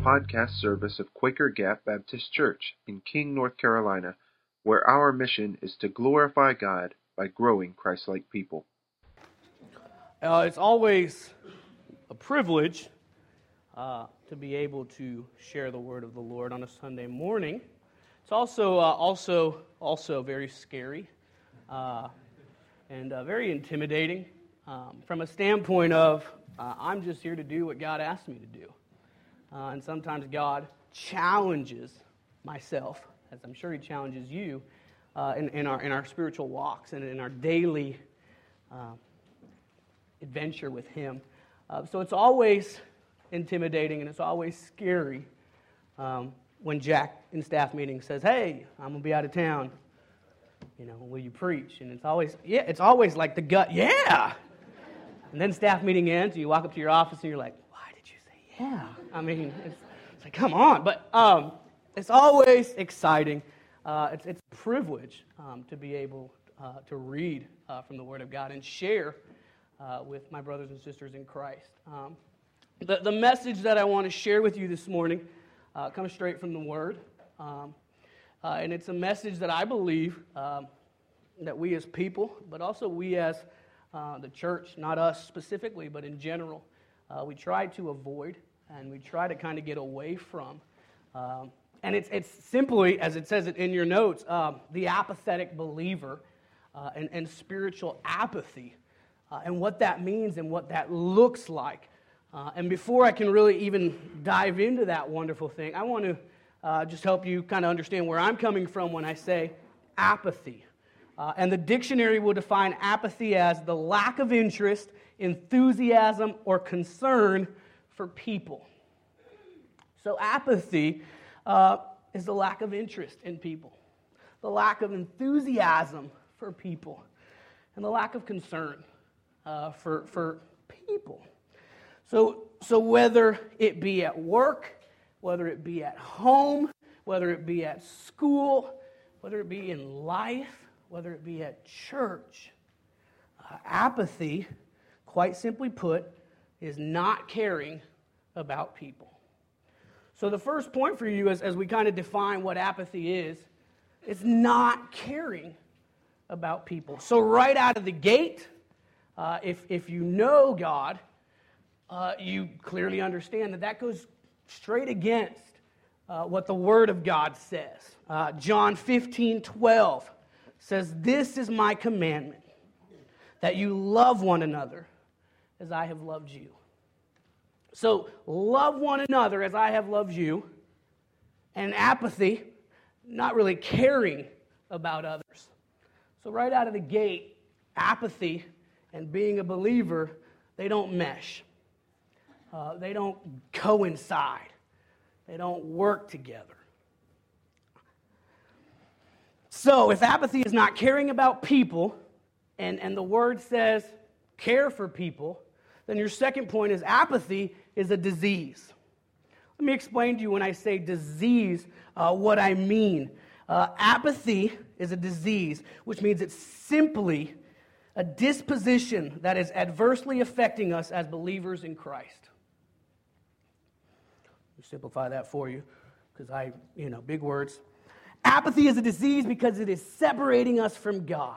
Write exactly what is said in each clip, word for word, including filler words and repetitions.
podcast service of Quaker Gap Baptist Church in King, North Carolina, where our mission is to glorify God by growing Christ-like people. Uh, it's always a privilege uh, to be able to share the word of the Lord on a Sunday morning. It's also uh, also also very scary uh, and uh, very intimidating um, from a standpoint of uh, I'm just here to do what God asked me to do. Uh, and sometimes God challenges myself, as I'm sure He challenges you, uh, in, in our in our spiritual walks and in our daily uh, adventure with Him. Uh, so it's always intimidating and it's always scary um, when Jack in staff meeting says, "Hey, I'm gonna be out of town. You know, will you preach?" And it's always yeah, it's always like the gut, yeah. And then staff meeting ends, and you walk up to your office and you're like, "Why did you say yeah?" I mean, it's, it's like, come on. But um, it's always exciting. Uh, it's, it's a privilege um, to be able uh, to read uh, from the Word of God and share uh, with my brothers and sisters in Christ. Um, the, the message that I want to share with you this morning uh, comes straight from the Word. Um, uh, and it's a message that I believe um, that we as people, but also we as uh, the church, not us specifically, but in general, uh, we try to avoid and we try to kind of get away from. Um, and it's it's simply, as it says it in your notes, um, the apathetic believer uh, and, and spiritual apathy uh, and what that means and what that looks like. Uh, and before I can really even dive into that wonderful thing, I want to uh, just help you kind of understand where I'm coming from when I say apathy. Uh, and the dictionary will define apathy as the lack of interest, enthusiasm, or concern for people. So apathy uh, is the lack of interest in people, the lack of enthusiasm for people, and the lack of concern uh, for, for people. So, so whether it be at work, whether it be at home, whether it be at school, whether it be in life, whether it be at church, uh, apathy, quite simply put, is not caring about people. So the first point for you as, as we kind of define what apathy is, it's not caring about people. So right out of the gate, uh, if, if you know God, uh, you clearly understand that that goes straight against uh, what the Word of God says. Uh, John fifteen twelve says, "This is my commandment, that you love one another as I have loved you." So, love one another as I have loved you, and apathy, not really caring about others. So right out of the gate, apathy and being a believer, they don't mesh. Uh, they don't coincide. They don't work together. So, if apathy is not caring about people, and, and the Word says care for people, then your second point is apathy is a disease. Let me explain to you when I say disease uh, what I mean. Uh, apathy is a disease, which means it's simply a disposition that is adversely affecting us as believers in Christ. Let me simplify that for you, because I, you know, big words. Apathy is a disease because it is separating us from God.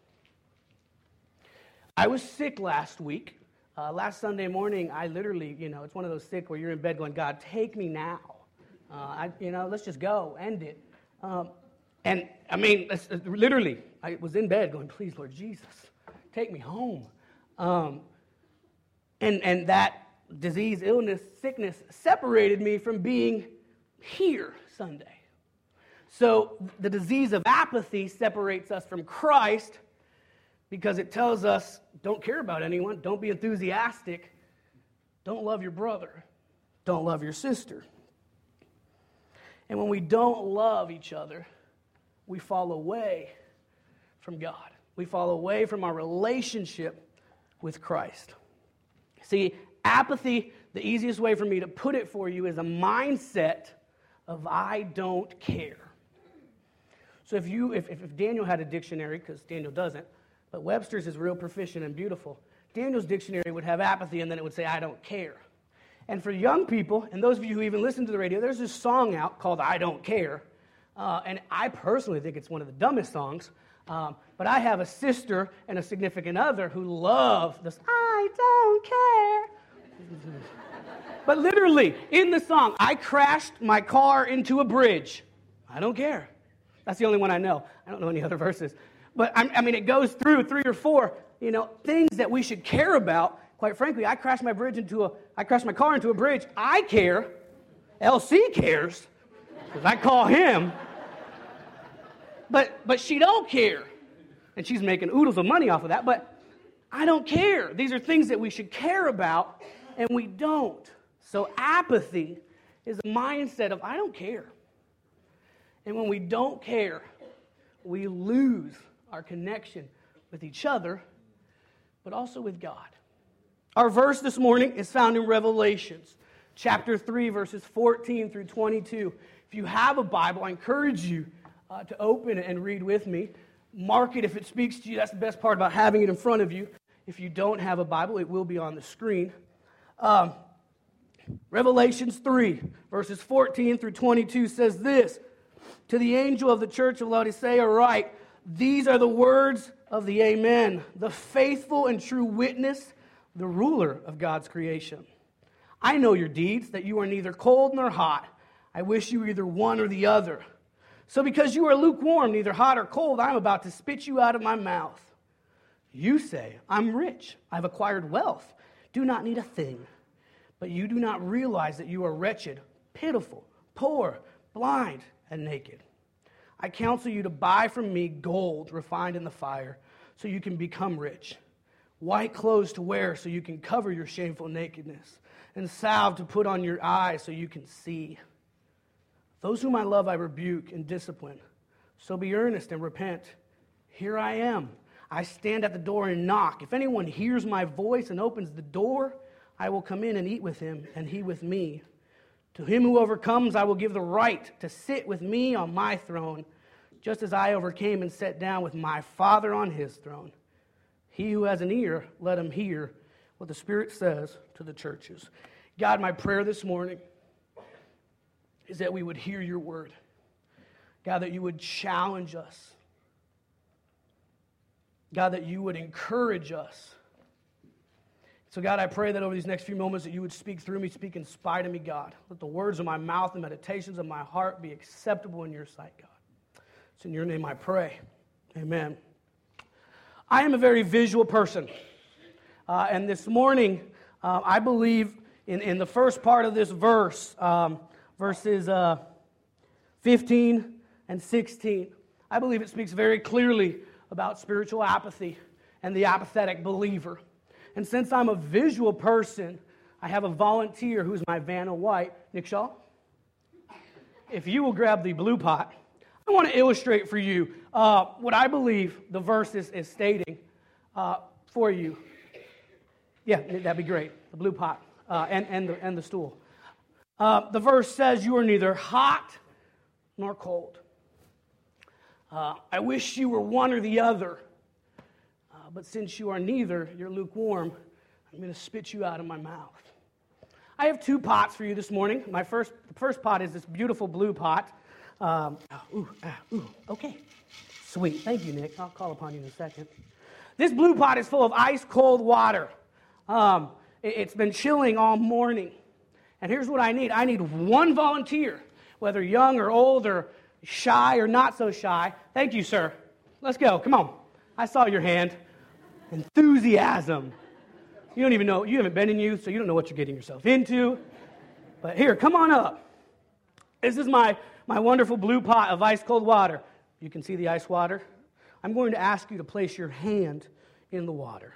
I was sick last week. Uh, last Sunday morning, I literally, you know, it's one of those sick where you're in bed going, "God, take me now. Uh, I, you know, let's just go, end it." Um, and, I mean, it's, it's literally, I was in bed going, "Please, Lord Jesus, take me home." Um, and, and that disease, illness, sickness separated me from being here Sunday. So the disease of apathy separates us from Christ, because it tells us, don't care about anyone, don't be enthusiastic, don't love your brother, don't love your sister. And when we don't love each other, we fall away from God. We fall away from our relationship with Christ. See, apathy, the easiest way for me to put it for you, is a mindset of I don't care. So if you, if, if Daniel had a dictionary, because Daniel doesn't, but Webster's is real proficient and beautiful, Daniel's dictionary would have apathy, and then it would say, I don't care. And for young people, and those of you who even listen to the radio, there's this song out called I Don't Care. Uh, and I personally think it's one of the dumbest songs. Um, but I have a sister and a significant other who love this I don't care. But literally, in the song, I crashed my car into a bridge. I don't care. That's the only one I know. I don't know any other verses. But, I, I mean, it goes through three or four, you know, things that we should care about. Quite frankly, I crashed my bridge into a, I crashed my car into a bridge. I care. L C cares, because I call him. But, but she don't care. And she's making oodles of money off of that. But I don't care. These are things that we should care about, and we don't. So apathy is a mindset of, I don't care. And when we don't care, we lose our connection with each other, but also with God. Our verse this morning is found in Revelations, chapter three, verses fourteen through twenty-two. If you have a Bible, I encourage you uh, to open it and read with me. Mark it if it speaks to you. That's the best part about having it in front of you. If you don't have a Bible, it will be on the screen. Um, Revelations three, verses fourteen through twenty-two says this, to the angel of the church of Laodicea write, these are the words of the Amen, the faithful and true witness, the ruler of God's creation. I know your deeds, that you are neither cold nor hot. I wish you were either one or the other. So because you are lukewarm, neither hot or cold, I am about to spit you out of my mouth. You say, I'm rich, I've acquired wealth, do not need a thing. But you do not realize that you are wretched, pitiful, poor, blind, and naked. I counsel you to buy from me gold refined in the fire, so you can become rich, white clothes to wear so you can cover your shameful nakedness, and salve to put on your eyes so you can see. Those whom I love I rebuke and discipline, so be earnest and repent. Here I am. I stand at the door and knock. If anyone hears my voice and opens the door, I will come in and eat with him, and he with me. To him who overcomes, I will give the right to sit with me on my throne, just as I overcame and sat down with my Father on his throne. He who has an ear, let him hear what the Spirit says to the churches. God, my prayer this morning is that we would hear your word. God, that you would challenge us. God, that you would encourage us. So God, I pray that over these next few moments that you would speak through me, speak in spite of me, God. Let the words of my mouth and meditations of my heart be acceptable in your sight, God. It's in your name I pray. Amen. I am a very visual person. Uh, and this morning, uh, I believe in, in the first part of this verse, um, verses uh, fifteen and sixteen, I believe it speaks very clearly about spiritual apathy and the apathetic believer. And since I'm a visual person, I have a volunteer who's my Vanna White. Nick Shaw, if you will grab the blue pot, I want to illustrate for you uh, what I believe the verse is, is stating uh, for you. Yeah, that'd be great. The blue pot uh, and, and, the, and the stool. Uh, the verse says, you are neither hot nor cold. Uh, I wish you were one or the other. But since you are neither, you're lukewarm, I'm going to spit you out of my mouth. I have two pots for you this morning. My first, the first pot is this beautiful blue pot. Um, ooh, ah, ooh, okay. Sweet. Thank you, Nick. I'll call upon you in a second. This blue pot is full of ice-cold water. Um, it, it's been chilling all morning. And here's what I need. I need one volunteer, whether young or old or shy or not so shy. Thank you, sir. Let's go. Come on. I saw your hand. Enthusiasm. You don't even know, you haven't been in youth, so you don't know what you're getting yourself into. But here, come on up. This is my, my wonderful blue pot of ice-cold water. You can see the ice water. I'm going to ask you to place your hand in the water.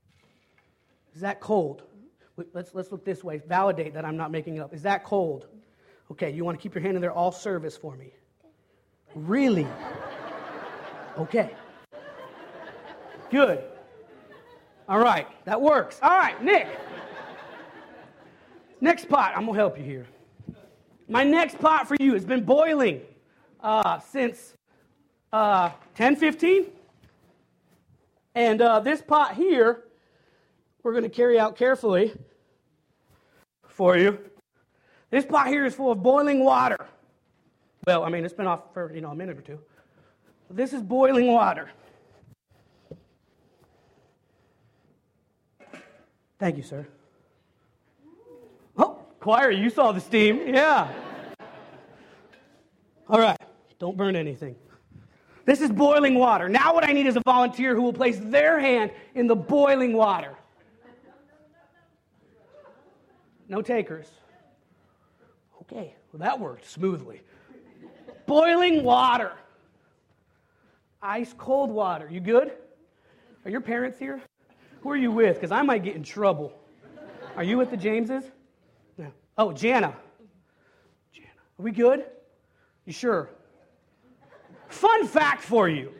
Is that cold? Let's, let's look this way. Validate that I'm not making it up. Is that cold? Okay, you want to keep your hand in there all service for me. Really? Okay. Good. All right, that works. All right, Nick. Next pot, I'm going to help you here. My next pot for you has been boiling uh, since uh, ten fifteen. And uh, this pot here, we're going to carry out carefully for you. This pot here is full of boiling water. Well, I mean, it's been off for, you know, a minute or two. But this is boiling water. Thank you, sir. Oh, choir, you saw the steam. Yeah. All right. Don't burn anything. This is boiling water. Now what I need is a volunteer who will place their hand in the boiling water. No takers. Okay, well that worked smoothly. Boiling water. Ice cold water. You good? Are your parents here? Who are you with? Because I might get in trouble. Are you with the Jameses? No. Oh, Jana. Jana. Are we good? You sure? Fun fact for you.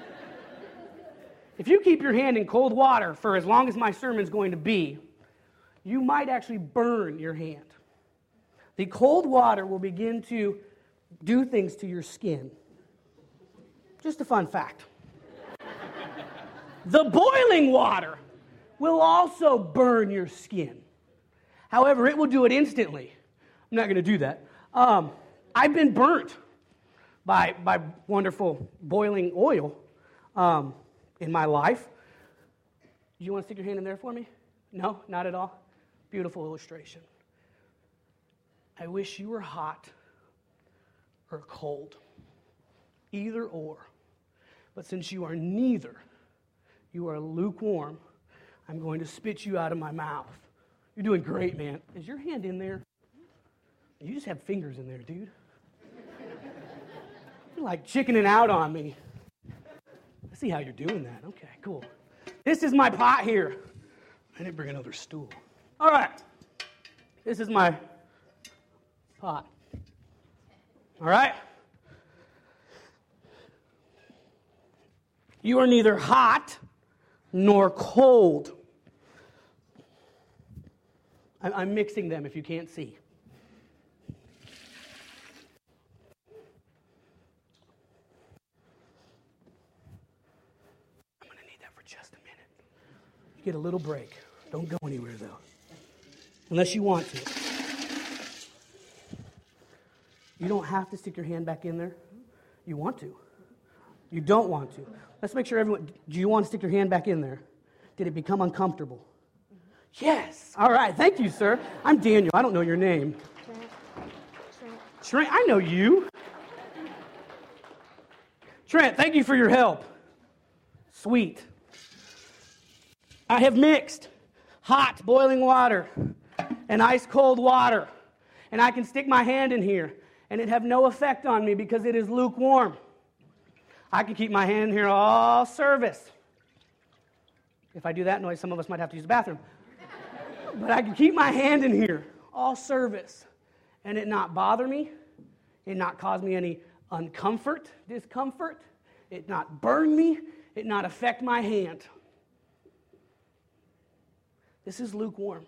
If you keep your hand in cold water for as long as my sermon's going to be, you might actually burn your hand. The cold water will begin to do things to your skin. Just a fun fact. The boiling water will also burn your skin. However, it will do it instantly. I'm not going to do that. Um, I've been burnt by, by wonderful boiling oil um, in my life. Do you want to stick your hand in there for me? No, not at all. Beautiful illustration. I wish you were hot or cold. Either or. But since you are neither, you are lukewarm, I'm going to spit you out of my mouth. You're doing great, man. Is your hand in there? You just have fingers in there, dude. You're like chickening out on me. I see how you're doing that. Okay, cool. This is my pot here. I didn't bring another stool. All right. This is my pot. All right? You are neither hot nor cold. I'm mixing them if you can't see. I'm going to need that for just a minute. You get a little break. Don't go anywhere, though. Unless you want to. You don't have to stick your hand back in there. You want to. You don't want to. Let's make sure everyone, do you want to stick your hand back in there? Did it become uncomfortable? Yes. All right. Thank you, sir. I'm Daniel. I don't know your name. Trent. Trent. Trent, I know you. Trent, thank you for your help. Sweet. I have mixed hot boiling water and ice cold water, and I can stick my hand in here, and it have no effect on me because it is lukewarm. I can keep my hand in here all service. If I do that noise, some of us might have to use the bathroom. But I can keep my hand in here all service and it not bother me, it not cause me any uncomfort, discomfort, it not burn me, it not affect my hand. This is lukewarm.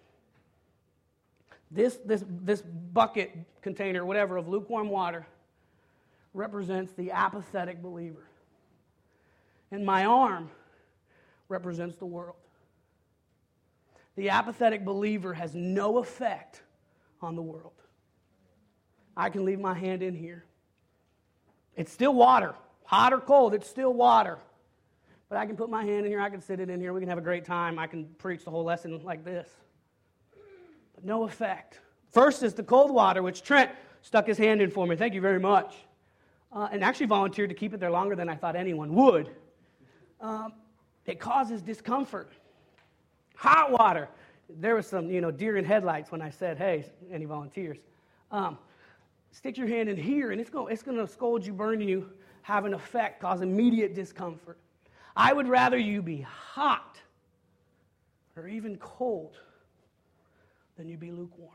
This, this, this bucket container, whatever, of lukewarm water represents the apathetic believer. And my arm represents the world. The apathetic believer has no effect on the world. I can leave my hand in here. It's still water. Hot or cold, it's still water. But I can put my hand in here, I can sit it in here, we can have a great time. I can preach the whole lesson like this. But no effect. First is the cold water, which Trent stuck his hand in for me. Thank you very much. Uh, and actually volunteered to keep it there longer than I thought anyone would. Um, it causes discomfort. Hot water. There was some, you know, deer in headlights when I said, hey, any volunteers? Um, stick your hand in here, and it's going it's going to scold you, burn you, have an effect, cause immediate discomfort. I would rather you be hot or even cold than you be lukewarm.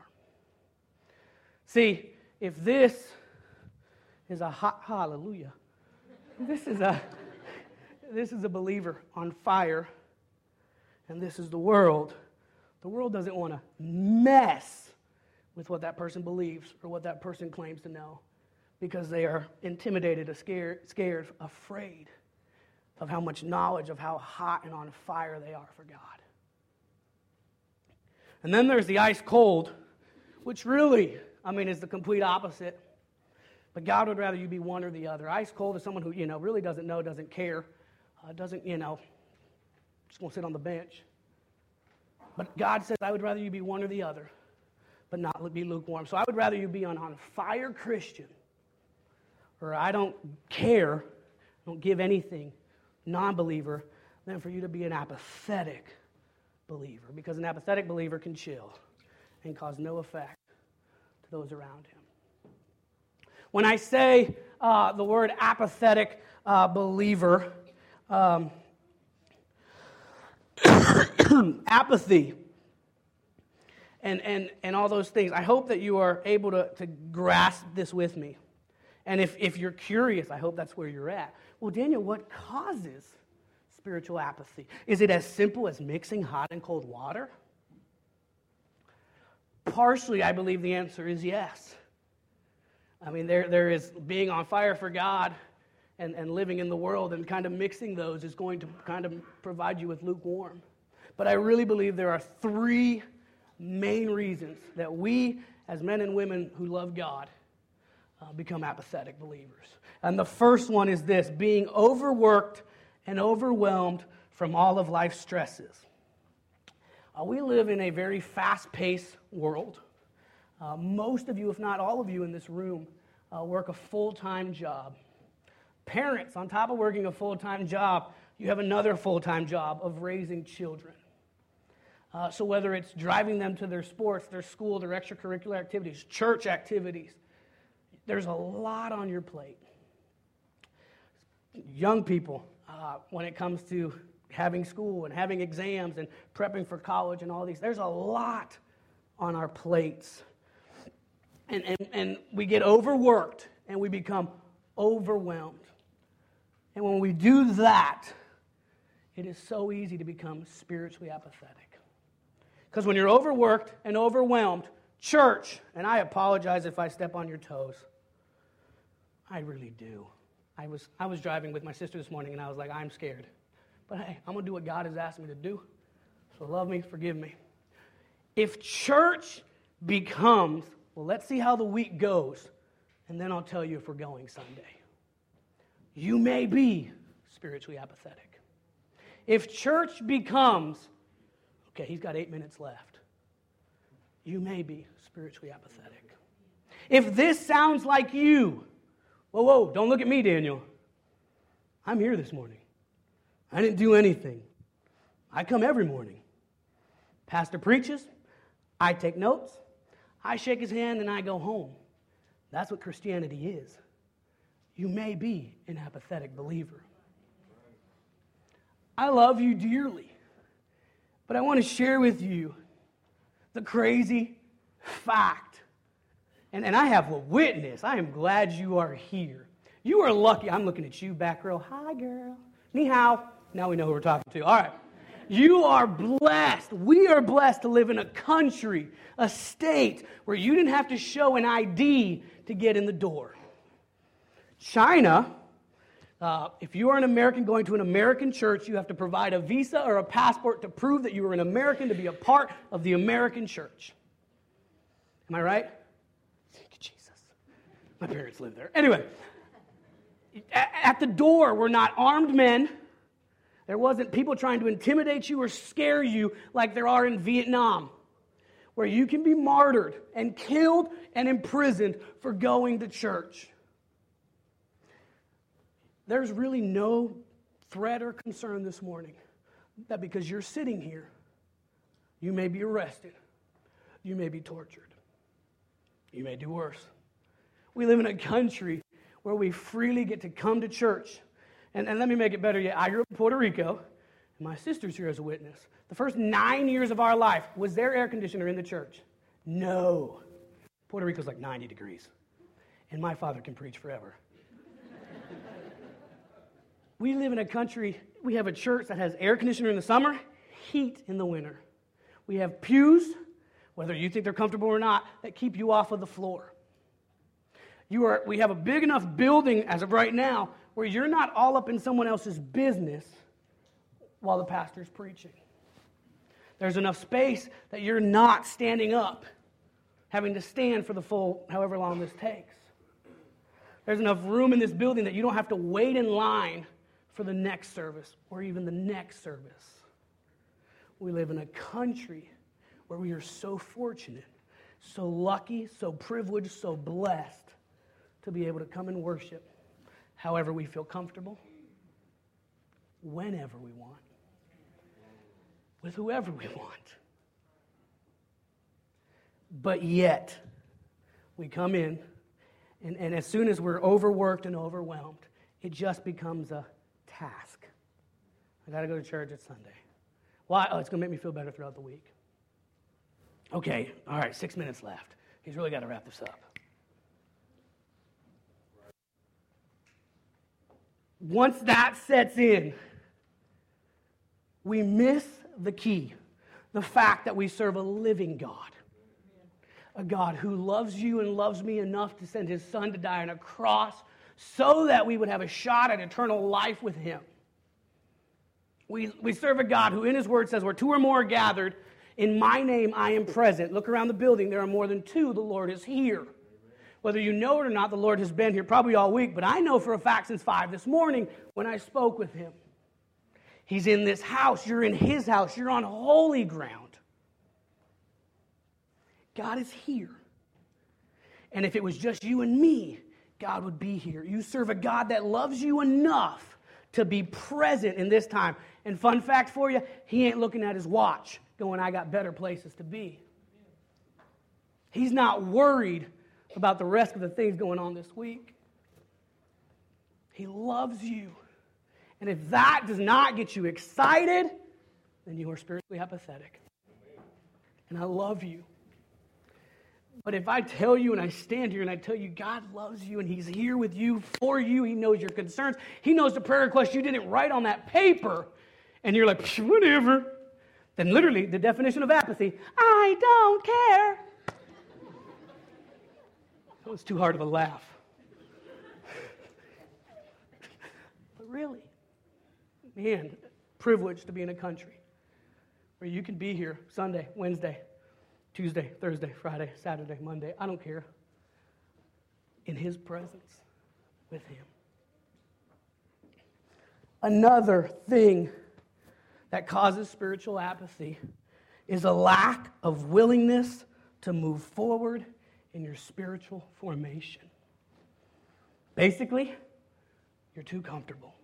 See, if this is a hot, hallelujah, this is a, this is a believer on fire, and this is the world. The world doesn't want to mess with what that person believes or what that person claims to know because they are intimidated, or scared, scared, afraid of how much knowledge of how hot and on fire they are for God. And then there's the ice cold, which really, I mean, is the complete opposite. But God would rather you be one or the other. Ice cold is someone who, you know, really doesn't know, doesn't care, uh, doesn't, you know, just going to sit on the bench. But God says, I would rather you be one or the other, but not be lukewarm. So I would rather you be an on fire Christian, or I don't care, don't give anything, non-believer, than for you to be an apathetic believer. Because an apathetic believer can chill and cause no effect to those around him. When I say uh, the word apathetic uh, believer, um, apathy, and, and, and all those things, I hope that you are able to, to grasp this with me. And if, if you're curious, I hope that's where you're at. Well, Daniel, what causes spiritual apathy? Is it as simple as mixing hot and cold water? Partially, I believe the answer is yes. I mean, there there is being on fire for God and, and living in the world, and kind of mixing those is going to kind of provide you with lukewarm. But I really believe there are three main reasons that we, as men and women who love God, uh, become apathetic believers. And the first one is this: being overworked and overwhelmed from all of life's stresses. Uh, we live in a very fast-paced world. Uh, most of you, if not all of you in this room, uh, work a full-time job. Parents, on top of working a full-time job, you have another full-time job of raising children. Uh, so whether it's driving them to their sports, their school, their extracurricular activities, church activities, there's a lot on your plate. Young people, uh, when it comes to having school and having exams and prepping for college and all these, there's a lot on our plates. And, and, and we get overworked and we become overwhelmed. And when we do that, it is so easy to become spiritually apathetic. Because when you're overworked and overwhelmed, church, and I apologize if I step on your toes. I really do. I was I was driving with my sister this morning and I was like, I'm scared. But hey, I'm going to do what God has asked me to do. So love me, forgive me. If church becomes, well, let's see how the week goes, and then I'll tell you if we're going Sunday. You may be spiritually apathetic. If church becomes, okay, he's got eight minutes left, you may be spiritually apathetic. If this sounds like you, whoa, whoa, don't look at me, Daniel. I'm here this morning. I didn't do anything. I come every morning. Pastor preaches, I take notes, I shake his hand, and I go home. That's what Christianity is. You may be an apathetic believer. I love you dearly, but I want to share with you the crazy fact. And, and I have a witness. I am glad you are here. You are lucky. I'm looking at you, back row. Hi, girl. Ni hao. Now we know who we're talking to. All right. You are blessed. We are blessed to live in a country, a state, where you didn't have to show an I D to get in the door. China, uh, if you are an American going to an American church, you have to provide a visa or a passport to prove that you are an American to be a part of the American church. Am I right? Thank you, Jesus. My parents live there. Anyway, at the door were not armed men. There wasn't people trying to intimidate you or scare you like there are in Vietnam, where you can be martyred and killed and imprisoned for going to church. There's really no threat or concern this morning that because you're sitting here, you may be arrested, you may be tortured, you may do worse. We live in a country where we freely get to come to church. And, and let me make it better yet. I grew up in Puerto Rico, and my sister's here as a witness. The first nine years of our life, was there air conditioner in the church? No. Puerto Rico's like ninety degrees. And my father can preach forever. We live in a country, we have a church that has air conditioner in the summer, heat in the winter. We have pews, whether you think they're comfortable or not, that keep you off of the floor. You are, we have a big enough building as of right now where you're not all up in someone else's business while the pastor's preaching. There's enough space that you're not standing up having to stand for the full however long this takes. There's enough room in this building that you don't have to wait in line for the next service or even the next service. We live in a country where we are so fortunate, so lucky, so privileged, so blessed to be able to come and worship however we feel comfortable, whenever we want, with whoever we want. But yet, we come in, and, and as soon as we're overworked and overwhelmed, it just becomes a task. I got to go to church at Sunday. Why? Oh, it's going to make me feel better throughout the week. Okay, all right, six minutes left. He's really got to wrap this up. Once that sets in, we miss the key, the fact that we serve a living God. A God who loves you and loves me enough to send his son to die on a cross so that we would have a shot at eternal life with him. We, we serve a God who in his word says, where two or more are gathered, in my name I am present. Look around the building, there are more than two, the Lord is here. Whether you know it or not, the Lord has been here probably all week, but I know for a fact since five this morning when I spoke with him. He's in this house, you're in his house, you're on holy ground. God is here. And if it was just you and me, God would be here. You serve a God that loves you enough to be present in this time. And fun fact for you, he ain't looking at his watch going, I got better places to be. He's not worried about the rest of the things going on this week. He loves you. And if that does not get you excited, then you are spiritually apathetic. And I love you. But if I tell you and I stand here and I tell you God loves you and he's here with you, for you, he knows your concerns, he knows the prayer request you didn't write on that paper, and you're like, whatever, then literally the definition of apathy, I don't care. That was too hard of a laugh. But really, man, privileged to be in a country where you can be here Sunday, Wednesday, Tuesday, Thursday, Friday, Saturday, Monday, I don't care, in his presence with him. Another thing that causes spiritual apathy is a lack of willingness to move forward in your spiritual formation. Basically, you're too comfortable.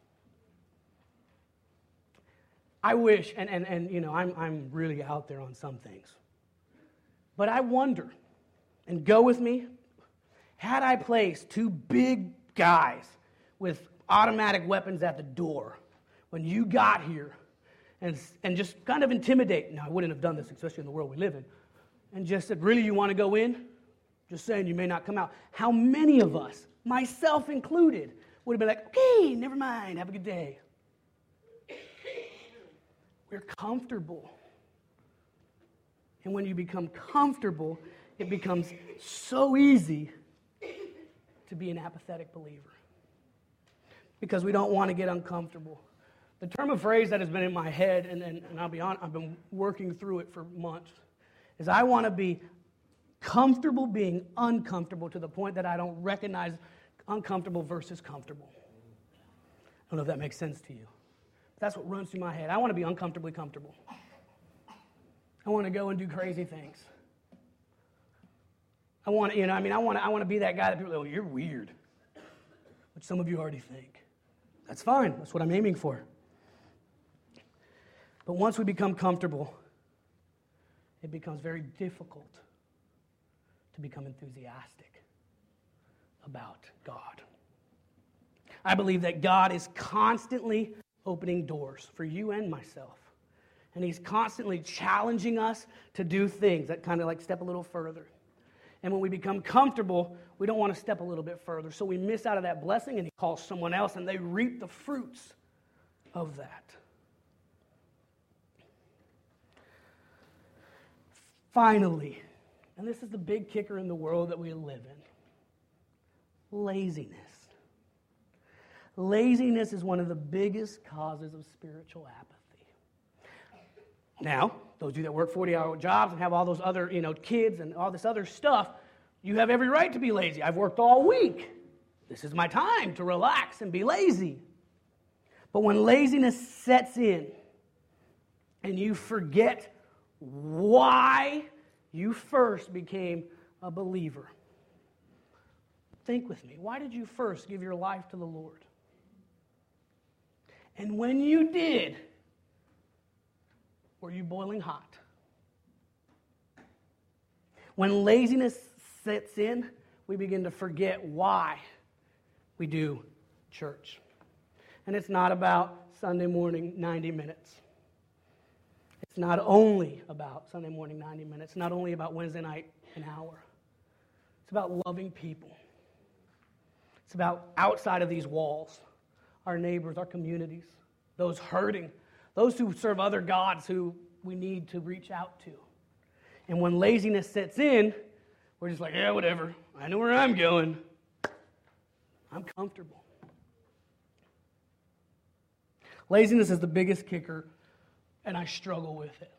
I wish, and, and, and you know, I'm, I'm really out there on some things. But I wonder, and go with me, had I placed two big guys with automatic weapons at the door when you got here and, and just kind of intimidate, now I wouldn't have done this, especially in the world we live in, and just said, really, you want to go in? Just saying you may not come out. How many of us, myself included, would have been like, okay, never mind, have a good day. We're comfortable. And when you become comfortable, it becomes so easy to be an apathetic believer. Because we don't want to get uncomfortable. The term of phrase that has been in my head, and, and, and I'll be honest, I've been working through it for months, is I want to be comfortable being uncomfortable to the point that I don't recognize uncomfortable versus comfortable. I don't know if that makes sense to you. But that's what runs through my head. I want to be uncomfortably comfortable. I want to go and do crazy things. I want to, you know, I mean, I want to, I want to be that guy that people go, oh, you're weird, which some of you already think. That's fine. That's what I'm aiming for. But once we become comfortable, it becomes very difficult to become enthusiastic about God. I believe that God is constantly opening doors for you and myself. And he's constantly challenging us to do things that kind of like step a little further. And when we become comfortable, we don't want to step a little bit further. So we miss out of that blessing, and he calls someone else, and they reap the fruits of that. Finally, and this is the big kicker in the world that we live in, laziness. Laziness is one of the biggest causes of spiritual apathy. Now, those of you that work forty-hour jobs and have all those other, you know, kids and all this other stuff, you have every right to be lazy. I've worked all week. This is my time to relax and be lazy. But when laziness sets in and you forget why you first became a believer, think with me. Why did you first give your life to the Lord? And when you did, were you boiling hot? When laziness sets in, we begin to forget why we do church. And it's not about Sunday morning ninety minutes. It's not only about Sunday morning ninety minutes. It's not only about Wednesday night an hour. It's about loving people. It's about outside of these walls, our neighbors, our communities, those hurting, those who serve other gods who we need to reach out to. And when laziness sets in, we're just like, yeah, whatever. I know where I'm going. I'm comfortable. Laziness is the biggest kicker, and I struggle with it.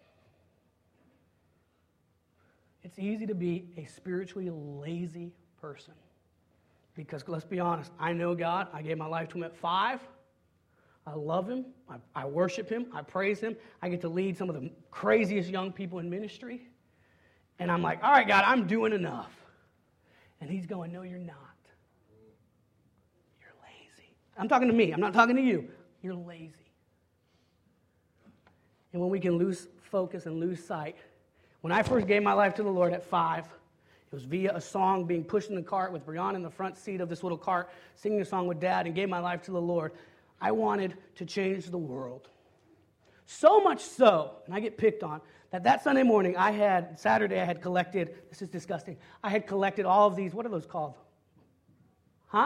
It's easy to be a spiritually lazy person. Because let's be honest, I know God. I gave my life to Him at five. I love Him. I, I worship Him. I praise Him. I get to lead some of the craziest young people in ministry. And I'm like, all right, God, I'm doing enough. And He's going, no, you're not. You're lazy. I'm talking to me. I'm not talking to you. You're lazy. And when we can lose focus and lose sight. When I first gave my life to the Lord at five, it was via a song being pushed in the cart with Brianna in the front seat of this little cart, singing a song with Dad, and gave my life to the Lord. I wanted to change the world. So much so, and I get picked on, that that Sunday morning I had, Saturday I had collected, this is disgusting, I had collected all of these, what are those called? Huh?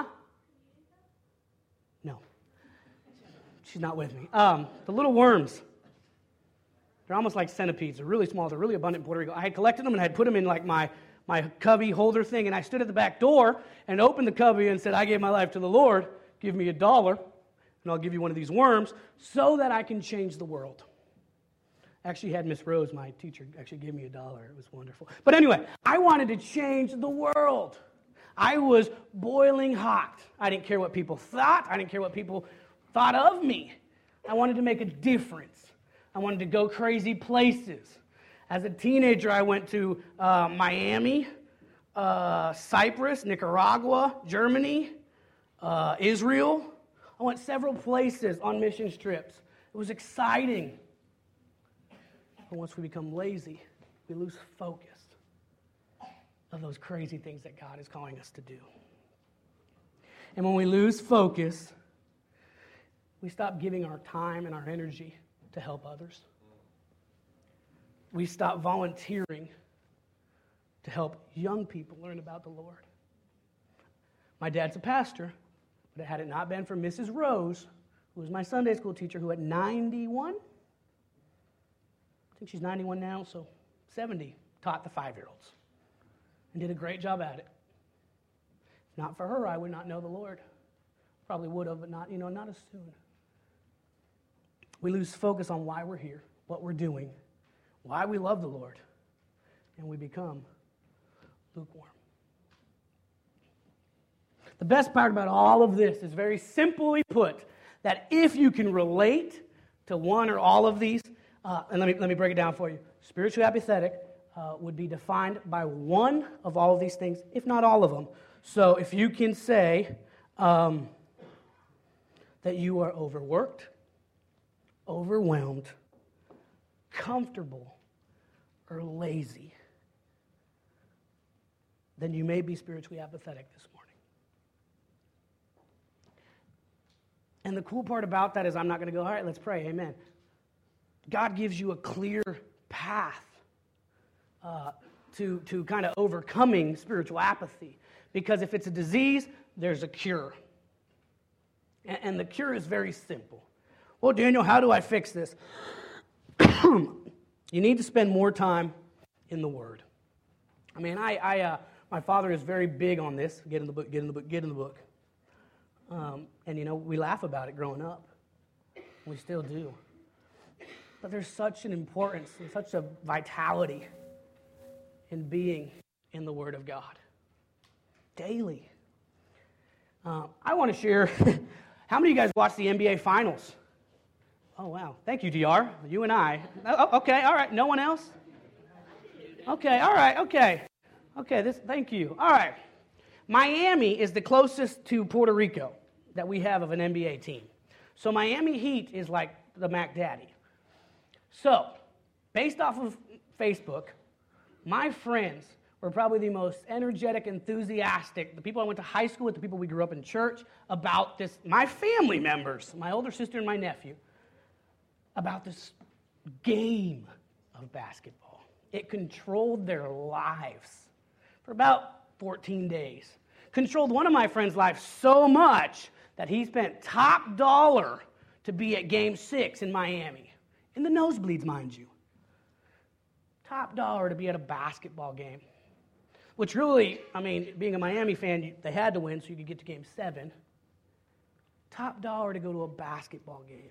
No. She's not with me. Um, the little worms. They're almost like centipedes. They're really small. They're really abundant in Puerto Rico. I had collected them and I had put them in like my, my cubby holder thing, and I stood at the back door and opened the cubby and said, I gave my life to the Lord. Give me a dollar, and I'll give you one of these worms so that I can change the world. Actually had Miss Rose, my teacher, actually gave me a dollar. It was wonderful. But anyway, I wanted to change the world. I was boiling hot. I didn't care what people thought. I didn't care what people thought of me. I wanted to make a difference. I wanted to go crazy places. As a teenager, I went to uh, Miami, uh, Cyprus, Nicaragua, Germany, uh, Israel. I went several places on mission trips. It was exciting. But once we become lazy, we lose focus of those crazy things that God is calling us to do. And when we lose focus, we stop giving our time and our energy to help others. We stop volunteering to help young people learn about the Lord. My dad's a pastor, but had it not been for Missus Rose, who was my Sunday school teacher, who at ninety-one, I think she's ninety-one now, so seventy, taught the five-year-olds and did a great job at it. If not for her, I would not know the Lord. Probably would have, but not, you know, not as soon. We lose focus on why we're here, what we're doing, why we love the Lord, and we become lukewarm. The best part about all of this is very simply put, that if you can relate to one or all of these, uh, and let me, let me break it down for you. Spiritually apathetic uh, would be defined by one of all of these things, if not all of them. So if you can say um, that you are overworked, overwhelmed, comfortable, or lazy, then you may be spiritually apathetic this morning. And the cool part about that is I'm not going to go, all right, let's pray, amen. God gives you a clear path uh, to, to kind of overcoming spiritual apathy. Because if it's a disease, there's a cure. And, and the cure is very simple. Well, Daniel, how do I fix this? You need to spend more time in the Word. I mean, I, I uh, my father is very big on this. Get in the book, get in the book, get in the book. Um, and, you know, we laugh about it growing up. We still do. But there's such an importance and such a vitality in being in the Word of God daily. Um, I want to share, how many of you guys watch the N B A Finals? Oh, wow. Thank you, D R. You and I. Oh, okay, all right. No one else? Okay, all right, okay. Okay, this. Thank you. All right. Miami is the closest to Puerto Rico that we have of an N B A team. So Miami Heat is like the Mac Daddy. So, based off of Facebook, my friends were probably the most energetic, enthusiastic, the people I went to high school with, the people we grew up in church, about this, my family members, my older sister and my nephew, about this game of basketball. It controlled their lives for about fourteen days. Controlled one of my friends' life so much that he spent top dollar to be at game six in Miami. In the nosebleeds, mind you. Top dollar to be at a basketball game. Which really, I mean, being a Miami fan, you, they had to win so you could get to game seven. Top dollar to go to a basketball game.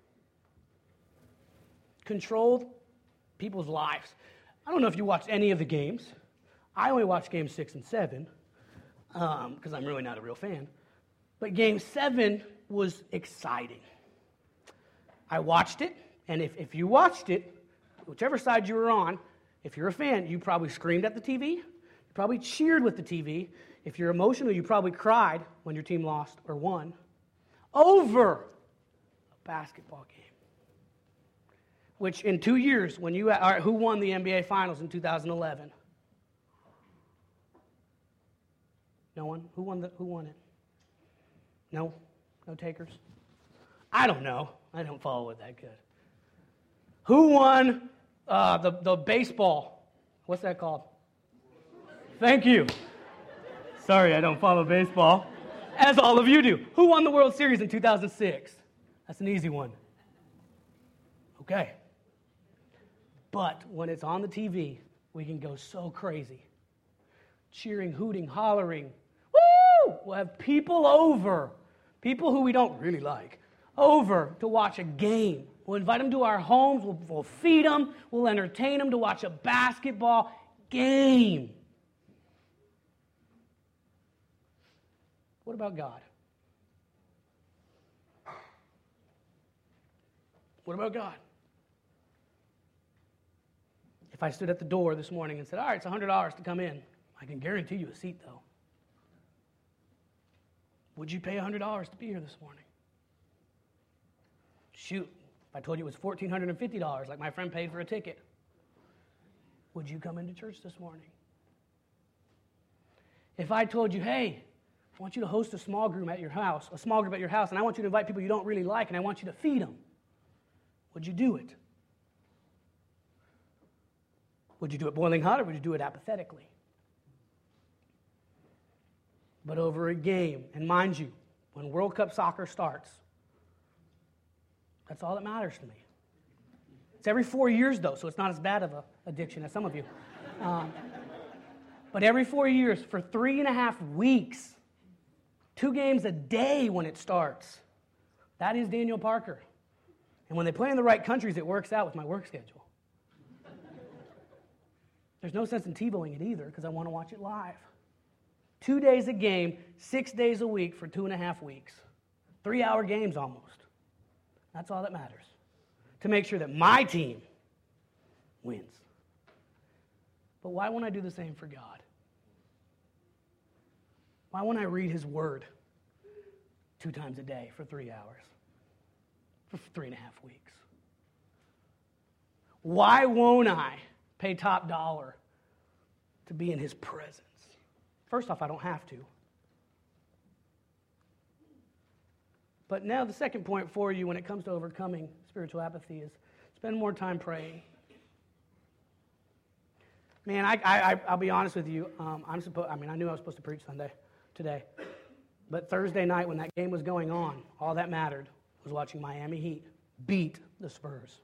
Controlled people's lives. I don't know if you watched any of the games. I only watched games six and seven because um, I'm really not a real fan. But game seven was exciting. I watched it, and if, if you watched it, whichever side you were on, if you're a fan, you probably screamed at the T V. You probably cheered with the T V. If you're emotional, you probably cried when your team lost or won over a basketball game. Which in two years, when you, all right, who won the N B A Finals in two thousand eleven? No one? Who won the, who won it? No? No takers? I don't know. I don't follow it that good. Who won uh, the, the baseball? What's that called? Thank you. Sorry, I don't follow baseball, as all of you do. Who won the World Series in two thousand six? That's an easy one. Okay. But when it's on the T V, we can go so crazy. Cheering, hooting, hollering. Woo! We'll have people over, people who we don't really like, over to watch a game. We'll invite them to our homes. We'll, we'll feed them. We'll entertain them to watch a basketball game. What about God? What about God? If I stood at the door this morning and said, all right, it's one hundred dollars to come in, I can guarantee you a seat, though. Would you pay one hundred dollars to be here this morning? Shoot, if I told you it was one thousand four hundred fifty dollars, like my friend paid for a ticket, would you come into church this morning? If I told you, hey, I want you to host a small group at your house, a small group at your house, and I want you to invite people you don't really like, and I want you to feed them, would you do it? Would you do it boiling hot, or would you do it apathetically? But over a game, and mind you, when World Cup soccer starts, that's all that matters to me. It's every four years, though, so it's not as bad of an addiction as some of you. Um, but every four years, for three and a half weeks, two games a day when it starts, that is Daniel Parker. And when they play in the right countries, it works out with my work schedule. There's no sense in TiVoing it either because I want to watch it live. Two days a game, six days a week for two and a half weeks. Three-hour games almost. That's all that matters. To make sure that my team wins. But why won't I do the same for God? Why won't I read His Word two times a day for three hours? For three and a half weeks? Why won't I pay top dollar to be in His presence? First off, I don't have to. But now the second point for you when it comes to overcoming spiritual apathy is spend more time praying. Man, I, I, I'll be honest with you. Um, I'm supposed. I mean, I knew I was supposed to preach Sunday, today. But Thursday night when that game was going on, all that mattered was watching Miami Heat beat the Spurs.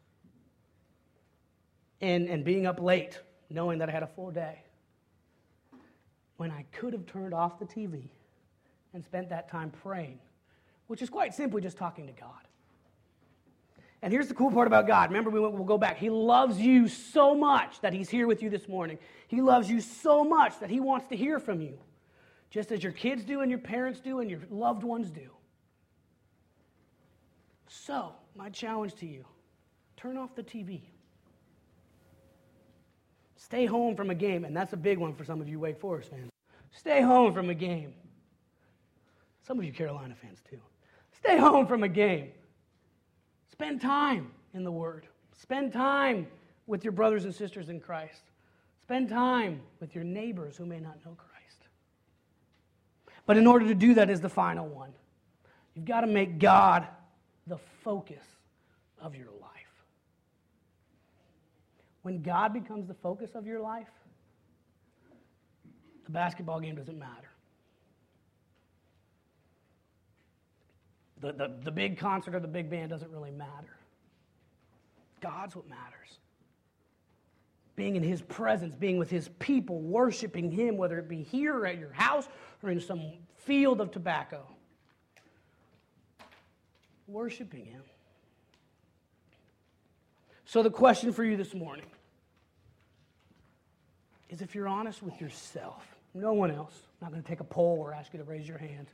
And, and being up late, knowing that I had a full day. When I could have turned off the T V and spent that time praying, which is quite simply just talking to God. And here's the cool part about God. Remember, we, we'll go back. He loves you so much that he's here with you this morning. He loves you so much that he wants to hear from you, just as your kids do and your parents do and your loved ones do. So, my challenge to you, turn off the T V. Stay home from a game, and that's a big one for some of you Wake Forest fans. Stay home from a game. Some of you Carolina fans too. Stay home from a game. Spend time in the Word. Spend time with your brothers and sisters in Christ. Spend time with your neighbors who may not know Christ. But in order to do that is the final one. You've got to make God the focus of your life. When God becomes the focus of your life, the basketball game doesn't matter. The, the, the big concert or the big band doesn't really matter. God's what matters. Being in his presence, being with his people, worshiping him, whether it be here or at your house or in some field of tobacco. Worshiping him. So the question for you this morning is, if you're honest with yourself, no one else, I'm not going to take a poll or ask you to raise your hand.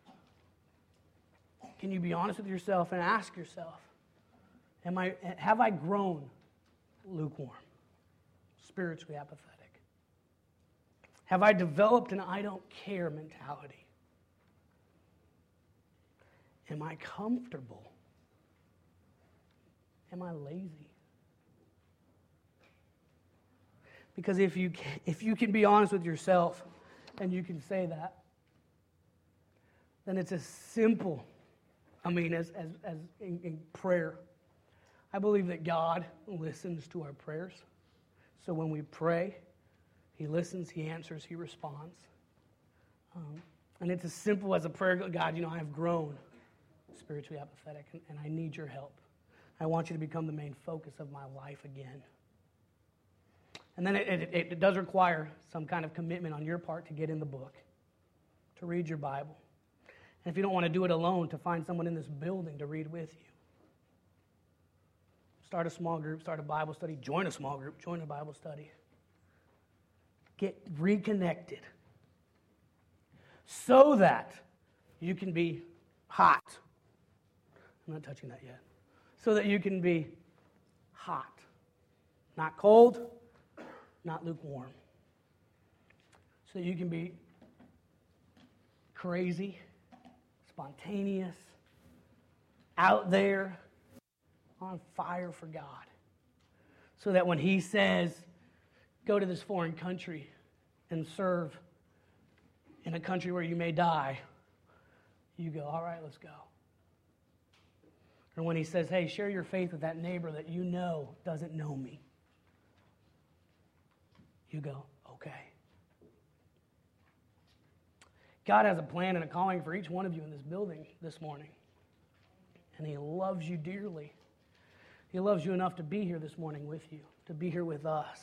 Can you be honest with yourself and ask yourself, am I, have I grown lukewarm, spiritually apathetic? Have I developed an I don't care mentality? Am I comfortable? Am I lazy? Because if you can, if you can be honest with yourself and you can say that, then it's as simple, I mean, as, as, as in, in prayer. I believe that God listens to our prayers. So when we pray, he listens, he answers, he responds. Um, and it's as simple as a prayer, God, you know, I have grown spiritually apathetic, and, and I need your help. I want you to become the main focus of my life again. And then it, it, it does require some kind of commitment on your part to get in the book, to read your Bible. And if you don't want to do it alone, to find someone in this building to read with you. Start a small group, start a Bible study, join a small group, join a Bible study. Get reconnected so that you can be hot. I'm not touching that yet. So that you can be hot. Not cold, not lukewarm. So that you can be crazy, spontaneous, out there, on fire for God. So that when he says, go to this foreign country and serve in a country where you may die, you go, all right, let's go. Or when he says, hey, share your faith with that neighbor that you know doesn't know me, you go, okay. God has a plan and a calling for each one of you in this building this morning. And he loves you dearly. He loves you enough to be here this morning with you, to be here with us.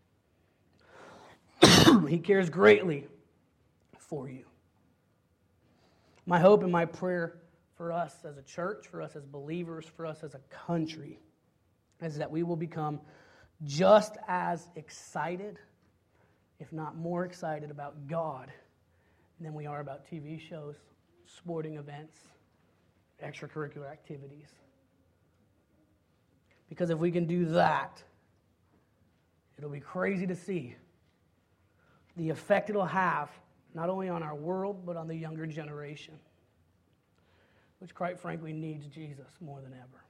He cares greatly for you. My hope and my prayer for us as a church, for us as believers, for us as a country, is that we will become just as excited, if not more excited, about God than we are about T V shows, sporting events, extracurricular activities. Because if we can do that, it'll be crazy to see the effect it'll have, not only on our world, but on the younger generation, which quite frankly needs Jesus more than ever.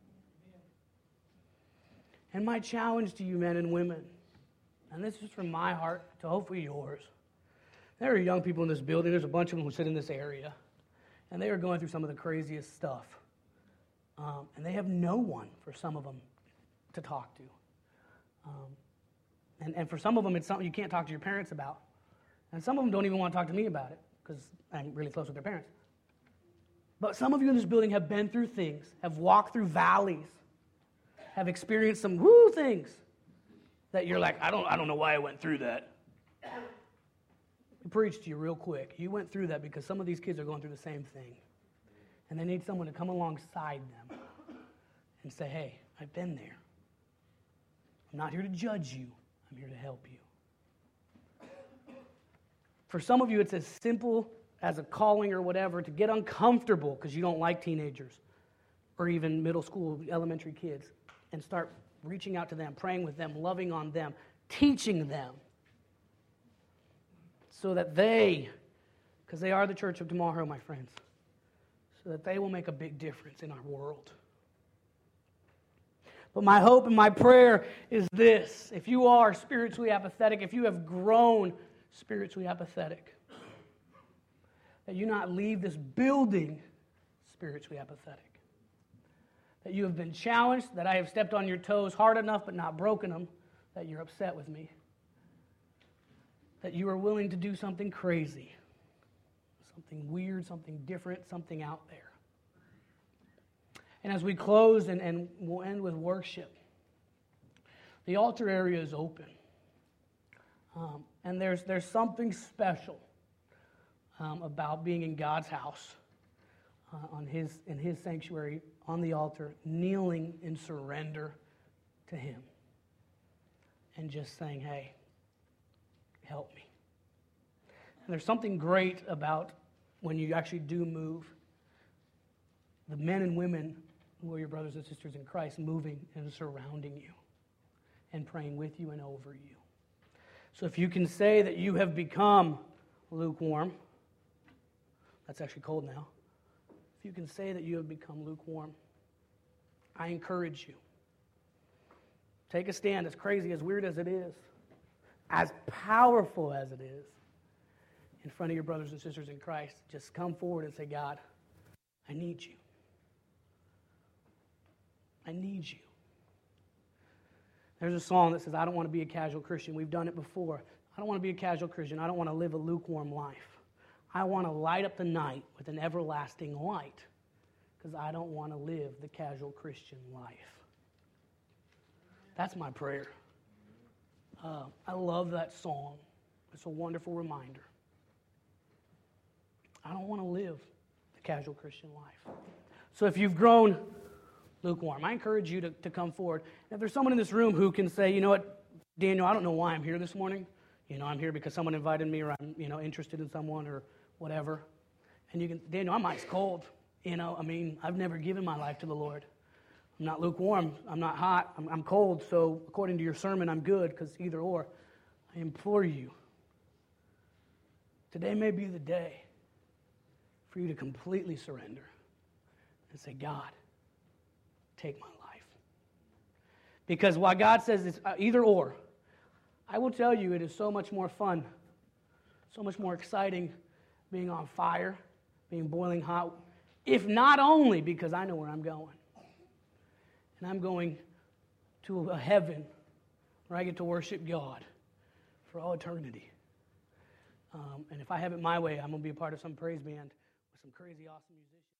And my challenge to you men and women, and this is from my heart to hopefully yours, there are young people in this building, there's a bunch of them who sit in this area, and they are going through some of the craziest stuff. Um, and they have no one, for some of them, to talk to. Um, and, and for some of them, it's something you can't talk to your parents about. And some of them don't even want to talk to me about it, because I'm really close with their parents. But some of you in this building have been through things, have walked through valleys, have experienced some woo things that you're like, I don't, I don't know why I went through that. I preach to you real quick. You went through that because some of these kids are going through the same thing. And they need someone to come alongside them and say, hey, I've been there. I'm not here to judge you. I'm here to help you. For some of you, it's as simple as a calling or whatever to get uncomfortable because you don't like teenagers or even middle school, elementary kids, and start reaching out to them, praying with them, loving on them, teaching them so that they, because they are the church of tomorrow, my friends, so that they will make a big difference in our world. But my hope and my prayer is this. If you are spiritually apathetic, if you have grown spiritually apathetic, that you not leave this building spiritually apathetic. That you have been challenged, that I have stepped on your toes hard enough but not broken them, that you're upset with me. That you are willing to do something crazy, something weird, something different, something out there. And as we close, and, and we'll end with worship, the altar area is open. Um, and there's, there's something special um, about being in God's house, uh, on his, in His sanctuary, on the altar, kneeling in surrender to Him. And just saying, hey, help me. And there's something great about when you actually do move, the men and women who are your brothers and sisters in Christ moving and surrounding you and praying with you and over you. So if you can say that you have become lukewarm, that's actually cold now. If you can say that you have become lukewarm, I encourage you. Take a stand, as crazy, as weird as it is, as powerful as it is, in front of your brothers and sisters in Christ. Just come forward and say, God, I need you. I need you. There's a song that says, I don't want to be a casual Christian. We've done it before. I don't want to be a casual Christian. I don't want to live a lukewarm life. I want to light up the night with an everlasting light because I don't want to live the casual Christian life. That's my prayer. Uh, I love that song. It's a wonderful reminder. I don't want to live the casual Christian life. So if you've grown lukewarm, I encourage you to, to come forward. And if there's someone in this room who can say, you know what, Daniel, I don't know why I'm here this morning. You know, I'm here because someone invited me, or I'm, you know, interested in someone or whatever. And you can, Daniel, I'm ice cold. You know, I mean, I've never given my life to the Lord. I'm not lukewarm. I'm not hot. I'm, I'm cold. So according to your sermon, I'm good, because either or. I implore you, today may be the day for you to completely surrender and say, God, take my life. Because while God says it's either or, I will tell you it is so much more fun, so much more exciting being on fire, being boiling hot, if not only because I know where I'm going. And I'm going to a heaven where I get to worship God for all eternity. Um, and if I have it my way, I'm going to be a part of some praise band with some crazy, awesome musicians.